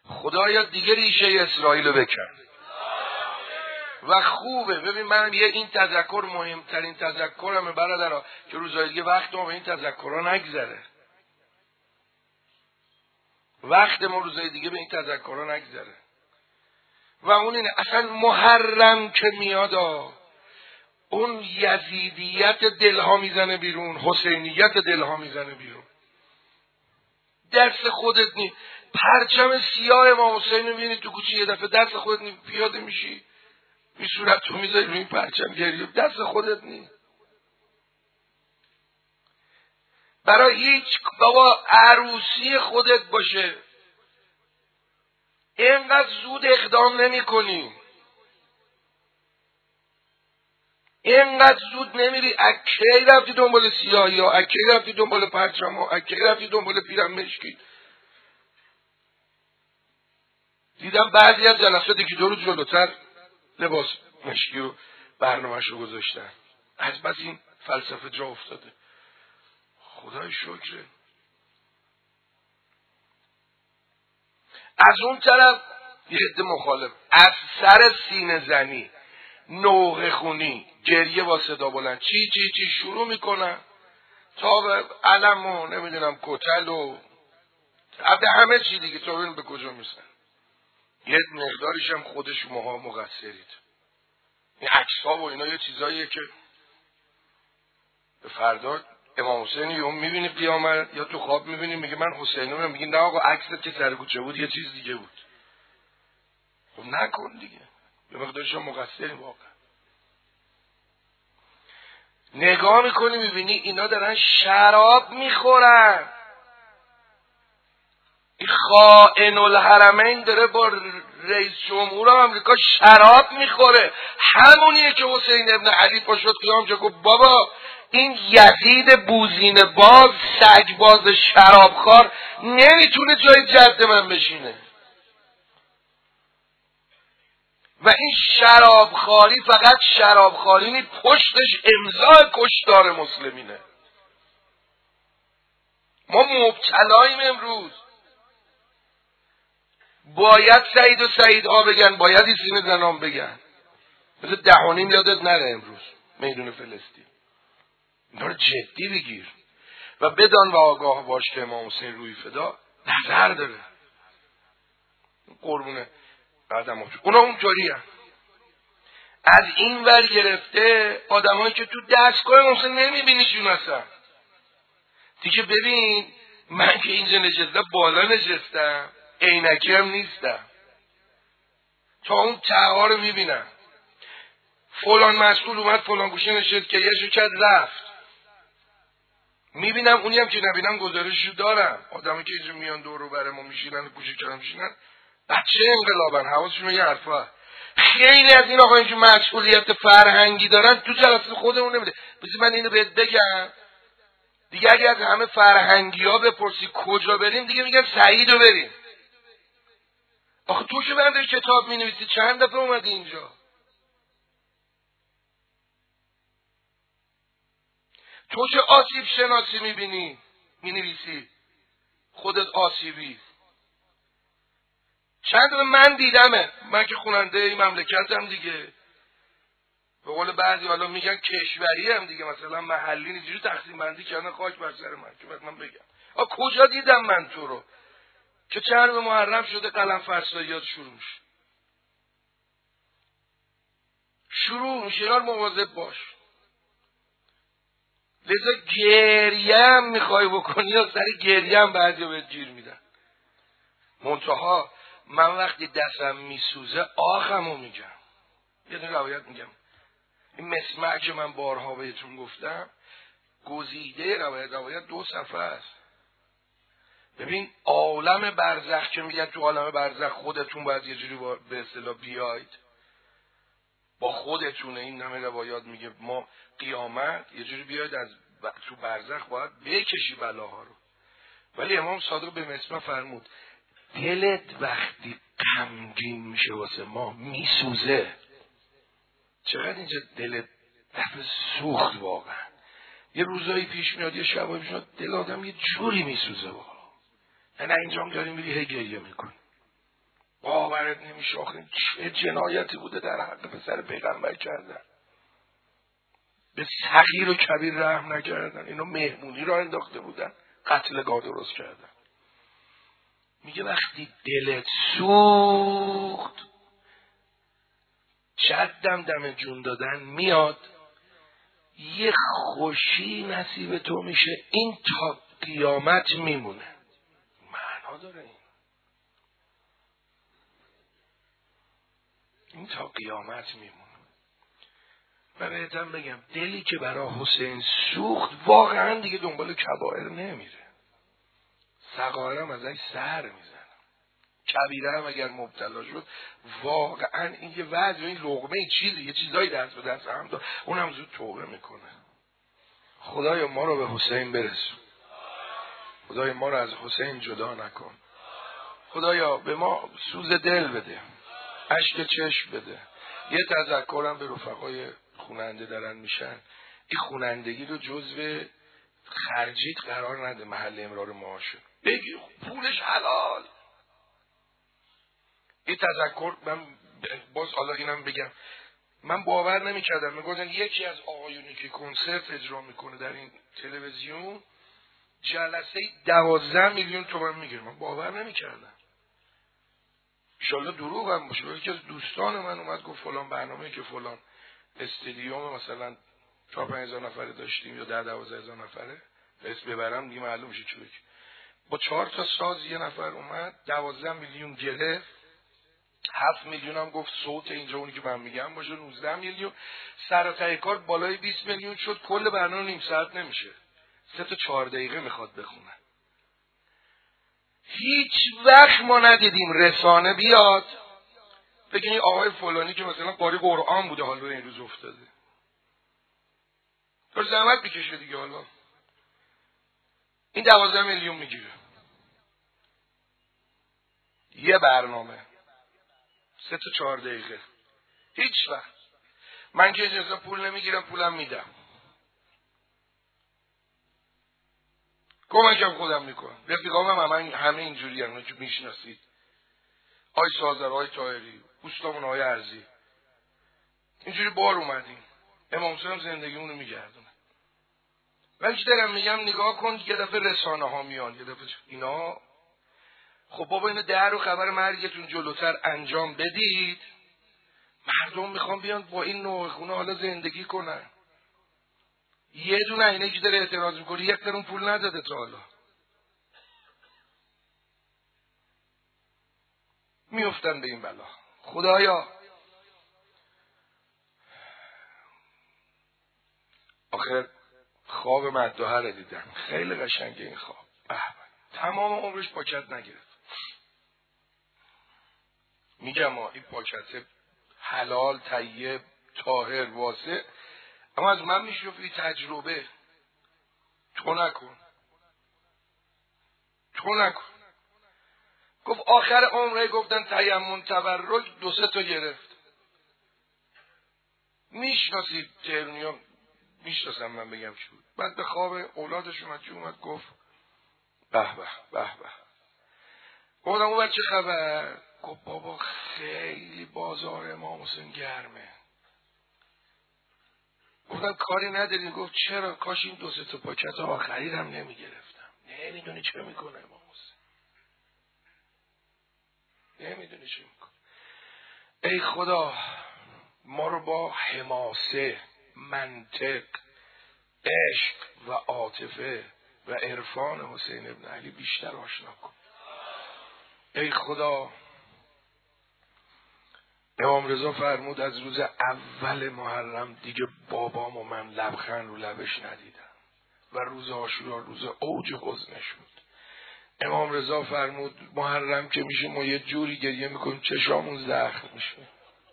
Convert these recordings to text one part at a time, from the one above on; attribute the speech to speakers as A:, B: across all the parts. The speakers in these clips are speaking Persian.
A: خدایا دیگه ریشه اسرائیل رو بکن. و خوبه. ببین من این تذکر مهمترین تذکرمه برادرها که روزهای دیگه وقت ما به این تذکرها نگذره. وقت ما روزهای دیگه به این تذکرها نگذره. و اون اینه اصلا محرم که میاد اون یزیدیت دلها میزنه بیرون، حسینیت دلها میزنه بیرون. دست خودت نی پرچم سیاه امام حسین رو میبینی تو کوچه یه دفعه دست خودت نی پیاده میشی این صورت تو میذاری روی این پرچم گریه، دست خودت نی. برای هیچ بابا عروسی خودت باشه اینقدر زود اقدام نمی کنی، اینقدر زود نمیری. اکی رفتی دنبال سیاهی ها، اکی رفتی دنبال پرچم ها، اکی رفتی دنبال پیرم مشکی. دیدم بعضی از جلسات که 2 روز جلوتر لباس مشکی و برنامه‌ش رو گذاشتن. از بس این فلسفه جا افتاده. خدای شکره. از اون طرف یه عده مخالف از سر سینه زنی، نوحه خونی، گریه با صدا بلند چی چی چی شروع میکنن تا به علم و نمیدونم کتل و به همه چی دیگه تا ببین به کجا میسن. یه مقداریش هم خود شماها مقصرید. این عکس‌ها و اینا یه چیزاییه که به فردا امام حسین یوم میبینی قیامت یا تو خواب میبینی میگه من حسینم، میگی نه آقا عکست که سر کوچه بود یه چیز دیگه بود. خب نکن دیگه، به مقدارش هم مقصری واقعا. نگاه میکنی میبینی اینا دارن شراب میخورن. این خائن الحرمین داره با رئیس جمهور آمریکا شراب میخوره. همونیه که حسین ابن علی پا شد قیام جا گفت بابا این یزید بوزینه باز سگ باز شرابخوار نمیتونه جای جد من بشینه. و این شرابخواری فقط شرابخواری نیست، پشتش امضای کشتار مسلمینه. ما مبتلاییم امروز. باید سعید و سعیدها بگن، باید این سینه زنان بگن. مثل 10:30 یادت نره امروز میدون فلسطین. اینا رو جدی بگیر و بدان و آگاه باش که امام حسین روی فدا نظر داره. قربونه بعدم اونا اونطوری هم. از این ور گرفته آدمایی که تو دستگاه حسین نمیبینیشون اصلا دیگه. ببین من که اینجا نشستم بالا نشستم عینکی هم نیستم تا اون ته‌ها رو میبینم. فلان مسئول اومد فلان گوشه نشست که یه کرد رفت، میبینم. اونی هم که نبینم گزارششو دارم. آدمی که اینجا میان دور و بر ما میشینن گوشه کردن میشینن بچه انقلابن، حواسشون یه حرفا. خیلی از این آقایون که مسئولیت فرهنگی دارن تو جلسه خودمون نمیده. بذار من اینو بهت بگم دیگه، اگه از همه فرهنگی ها بپرسی کجا بریم دیگه میگن سعیدو بریم. آخه تو که بنده کتاب مینویسی چند دفعه اومدی اینجا؟ تو که آسیب شناسی میبینی مینویسی خودت آسیبی. چند دفعه من دیدمه، من که خوننده این مملکتم دیگه. به قول بعضی حالا میگن کشوری هم دیگه، مثلا محلی اینجوری تقسیم بندی کردن خاک بر سر من که بعد من بگم کجا دیدم من تو رو که چند به محرم شده قلم فرساییات شروع میشه. اینا رو مواظب باش. لذا گریه هم میخوای بکنی یا سر گریه هم بعضی بهت گیر میدن. منتها من وقتی دستم میسوزه آخمو میگم. یه دونه روایت میگم، این مسمع که من بارها بهتون گفتم گزیده روایت 2 صفحه است. ببین عالم برزخ که میگن تو عالم برزخ خودتون باید یه جوری به اصطلاح بیاید با خودتونه. این همه روایات میگه ما قیامت یه جوری بیاید از تو برزخ باید بکشی بلاها رو. ولی امام صادق به مسمع فرمود دلت وقتی غمگین میشه واسه ما میسوزه. چقدر اینجا دلت دفعه سوخت واقعا. یه روزایی پیش میاد یه شبایی پیش میاد دل آدم یه جوری میسوزه واقعا. نه اینجا هم داریم میری هی گریه میکنی. باورت نمیشه آخه چه جنایتی بوده در حق پسر پیغمبر کردن. به صغیر و کبیر رحم نکردن. اینو مهمونی را انداخته بودن، قتلگاه درست کردن. میگه وقتی دلت سوخت جدم دم جون دادن میاد، یه خوشی نصیب تو میشه، این تا قیامت میمونه. معنا داره این تا قیامت میمونه. من بهتم بگم دلی که برای حسین سوخت واقعا دیگه دنبال کبائر نمیره، صغائر هم ازش سر میزنه، کبیره هم اگر مبتلا شد واقعا این یه وضع، این لقمه چیزی، یه چیزایی دست به دست هم داد، اونم زود توبه میکنه. خدایا ما رو به حسین برسون، خدایا ما رو از حسین جدا نکن، خدایا به ما سوز دل بده، اشک چشم بده. یه تذکرم به رفقای خوننده دارن میشن، این خونندگی رو جزو خرجیت قرار نده، محل امرار معاشه، بگی پولش حلال. این تذکر من باز حالا اینم بگم، من باور نمی‌کردم، میگفتن یکی از آقایونی که کنسرت اجرا میکنه در این تلویزیون جلسه 12 میلیون تومان میگیره. من باور نمی‌کردم، انشالله دروغ هم باشه. یکی از دوستان من اومد گفت فلان برنامه که فلان استادیوم مثلا 4-5 هزار نفره داشتیم یا 10-12 هزار نفره، اسم ببرم دیگه معلوم میشه چه بگه، با 4 تا ساز یه نفر اومد 12 میلیون گرفت، 7 میلیون هم گفت صوت اینجا اونی که من میگم باشه، 19 میلیون، سر تا کار بالای 20 میلیون شد. کل برنامه نیم ساعت نمیشه، 3 تا 4 دقیقه میخواد بخونه. هیچ وقت ما ندیدیم رسانه بیاد بگین این آقای فلانی که مثلا قاری قرآن بوده حالا این روز افتاده، تو زحمت بکشه دیگه، حالا این 12 میلیون میگیره یه برنامه 3 تا 4 دقیقه. هیچ وقت من که اجازه پول نمیگیرم، پولم میدم، کمکم خودم میکنم. رفیقام هم همه اینجوری هم که میشناسید، آی سازر، آی طاهری، دوستامون آی ارزی، اینجوری بار اومدیم. امام حسین زندگیمونو میگردونه. ولی دارم میگم نگاه کن یه دفعه رسانه ها میان، یه دفعه اینا، خب بابا اینو در و خبر مرگتون جلوتر انجام بدید، مردم میخوان بیان با این نوع خونه حالا زندگی کنن. یه دونه اینه که داره اعتراض میکنه یک درون پول نداده تا حالا، میفتن به این بلا. خدایا آخر خواب مددوها رو دیدم، خیلی قشنگه این خواب، تمام عمرش پاکت نگرفت. میگم این پاکت حلال، طیب، طاهر، واسع، اما از من میشوفی تجربه، تو نکن. گفت آخر عمره گفتن تیمم تبرک 2-3 تا گرفت. میشناسید تهرونیان، میشناسم من بگم چی بود. بعد به خواب اولادش اومد گفت به به به به. گفتم اون چه خبر؟ گفت بابا خیلی بازار امام حسین گرمه. گفتم کاری نداریم. گفت چرا؟ کاش این 2-3 تا پاکت آخری هم نمیگرفتم. نمیدونی چه میکنه امام حسین، نمیدونی چه میکنه. ای خدا ما رو با حماسه، منطق، عشق و عاطفه و عرفان حسین ابن علی بیشتر آشنا کن. ای خدا امام رضا فرمود از روز اول محرم دیگه بابام و من لبخند رو لبش ندیدم و روز عاشورا روز اوج حزنش بود. امام رضا فرمود محرم که میشه ما یه جوری گریه میکنیم چشامون زخم میشه.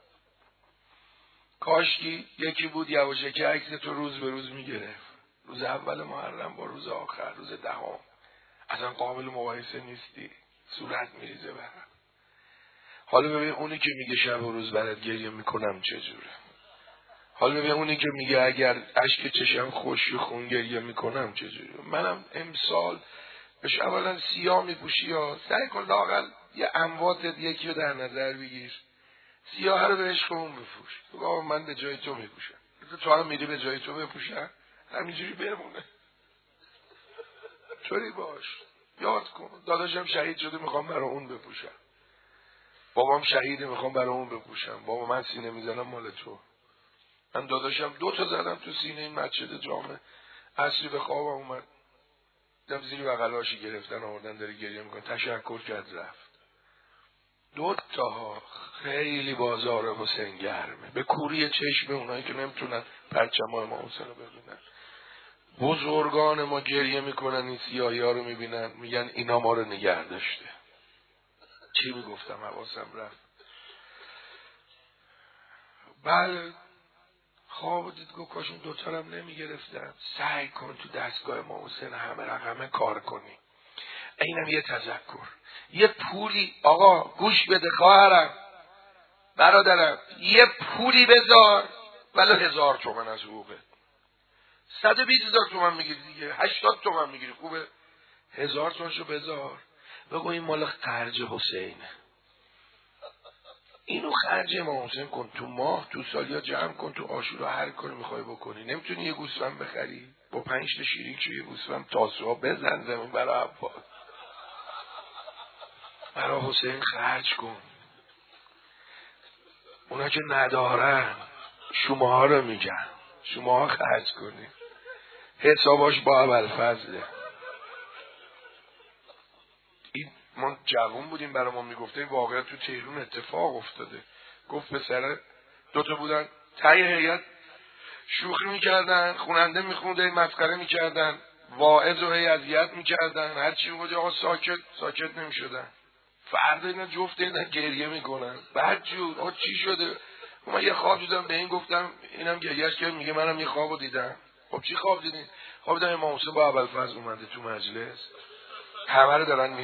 A: کاشکی یکی بود یواشکی عکس تو روز به روز میگرفت، روز اول محرم با روز آخر، روز 10 اصلا قابل مقایسه نیستی، صورت میریزه برم. حالا ببین اونی که میگه شب و روز برات گریه میکنم چجوره. حالا ببین اونی که میگه اگر اشک چشم خوشی خون گریه میکنم چجوره. منم امسال بهش اولا سیاه میپوشی یا سعی کن لااقل یه اموات یکی رو در نظر بگیر، سیاه رو به عشق اون بپوش. بگو من به جای تو میپوشم، تو هم میری به جای تو بپوشم، همینجوری بمونه. طوری باش، یاد کن داداشم شهید شده میخوام برای اون بپوشم، بابام شهیده میخوام برای اون بپوشم، بابا من سینه میزنم مال تو. من داداشم 2 تا زدم تو سینه این مسجد جامع، اصلی به خوابم اومد، دم زیر بغلاشی گرفتن آوردن داره گریه میکنه، تشکر کرد رفت. 2 تا خیلی بازار حسین گرمه، به کوری چشم اونایی که نمیتونن پرچم امام حسین رو ببینن. بزرگان ما گریه میکنن، این سیاهی ها رو میبینن میگن اینا ما رو نگه داشته. چی میگفتم حواسم رفت. بله خواب دید گفت کاش اون 2 تا هم نمیگرفتم. سعی کن تو دستگاه امام حسین همه رقمه کار کنی. اینم یه تذکر، یه پولی آقا گوش بده خواهرم برادرم، یه پولی بذار ولو 1000 تومن از حقوقه، 120,000 تومن میگیری دیگه، 80 تومن میگیری خوبه، 1000 تومنشو بذار بگو این مال خرج حسینه، اینو خرج امام حسین کن، تو ماه تو سال یا جمع کن، تو عاشورا هر کاری میخوای بکنی. نمیتونی یه گوسفند بخری با 5 تا شیریک یه گوسفند تاسوها بزن زمین برای عباس، برای حسین خرج کن. اونا که ندارن شماها رو میگن، شماها خرج کنی، حساباش با ابوالفضله. این ما جوان بودیم برای ما میگفته این واقعا تو تهران اتفاق افتاده. گفت پسر 2 تا بودن تای هیئت شوخی میکردن، خوننده میخونده مسخره میکردن، واعظ و اذیت میکردن، هر چی بود آقا ساکت نمیشدن. فردا اینا جفت اینا گریه میکنن بعد جور آقا چی شده؟ من یه خواب دیدم، به این گفتم اینم گریهش کرد، میگه منم یه خوابو دیدم. خب چی خواب دیدین؟ خواب دیدم امام حسین با ابوالفضل اومده تو مجلس، همه رو دارن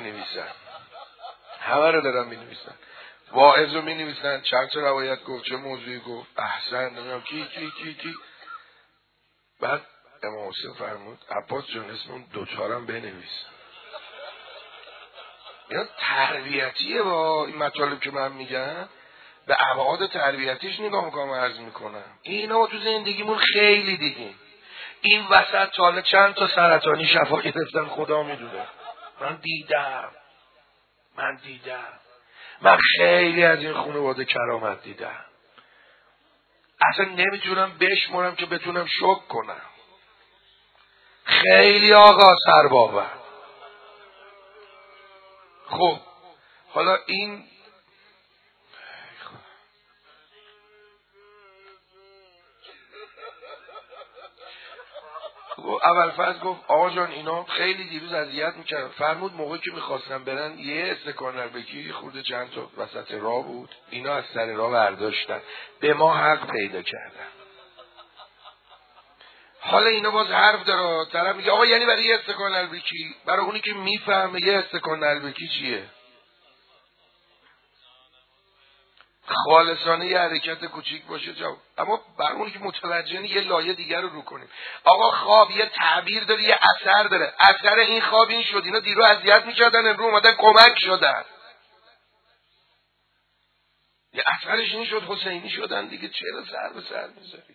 A: مینویسن، واعظ رو مینویسن، چند تا روایت گفت، چه موضوعی گفت، احسن نمیدونم کی. بعد امام حسین فرمود عباس جان اسم اون 2 تا رو بنویس. اینا تربیتیه، با این مطالب که من میگم به ابعاد تربیتیش نگاه میکنم عرض میکنم. اینا ما تو زندگیمون خیلی دیدیم. این وسط حالا چند تا سرطانی شفا گرفتن خدا میدونه. من دیدم من خیلی از این خانواده کرامت دیدم، اصلا نمیتونم بشمرم که بتونم شک کنم. خیلی آقا سربابا. خب حالا این ابوالفضل گفت آقا جان اینا خیلی دیروز اذیت میکردن. فرمود موقعی که میخواستن برن یه استکان نربکی خورده چند تا وسط راه بود، اینا از سر راه برداشتن، به ما حق پیدا کردن. حالا اینا باز حرف داره، طرف میگه آقا یعنی برای یه استکان نربکی، برای اونی که میفهمه یه استکان نربکی چیه خالصانه یه حرکت کوچیک باشه جواب. اما برای اونی که متوجه یه لایه دیگر رو کنیم. آقا خواب یه تعبیر داره، یه اثر داره، اثر این خواب این شد اینا دیرو اذیت میکردن، امروز اومدن کمک شدن، یه اثرش این شد حسینی شدن دیگه. چرا سر به سر میذاری؟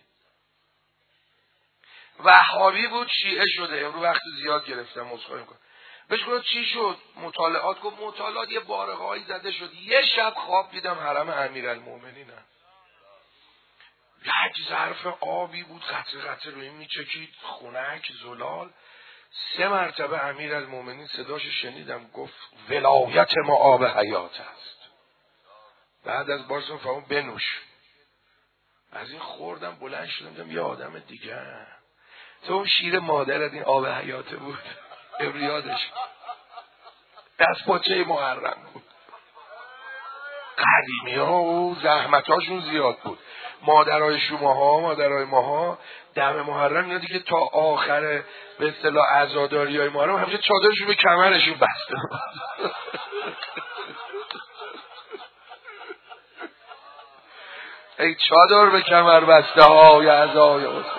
A: وهابی بود شیعه شده، امروز وقت زیاد گرفتم عذرخواهی میکنم. بهش گفتم چی شد؟ مطالعات. گفت مطالعات یه بارقایی زده شد، یه شب خواب دیدم حرم امیرالمومنینم، یک ظرف آبی بود قطره روی این میچکید، خنک زلال. 3 مرتبه امیرالمومنین صداش شنیدم گفت ولایت ما آب حیات است. بعد از بارسون فهمون بنوش. از این خوردم بلند شدم دیدم یه آدم دیگه، تو اون شیر مادرت این آب حیاته بود. ابریادش دست پاچه محرم بود. قدیمی ها و زحمتاشون زیاد بود. مادرای شماها مادرای ماها دم محرم اینا دیگه تا آخر به اصطلاح عزاداری های محرم همیشه چادرشون به کمرشون بسته. ای چادر به کمر بسته های عزای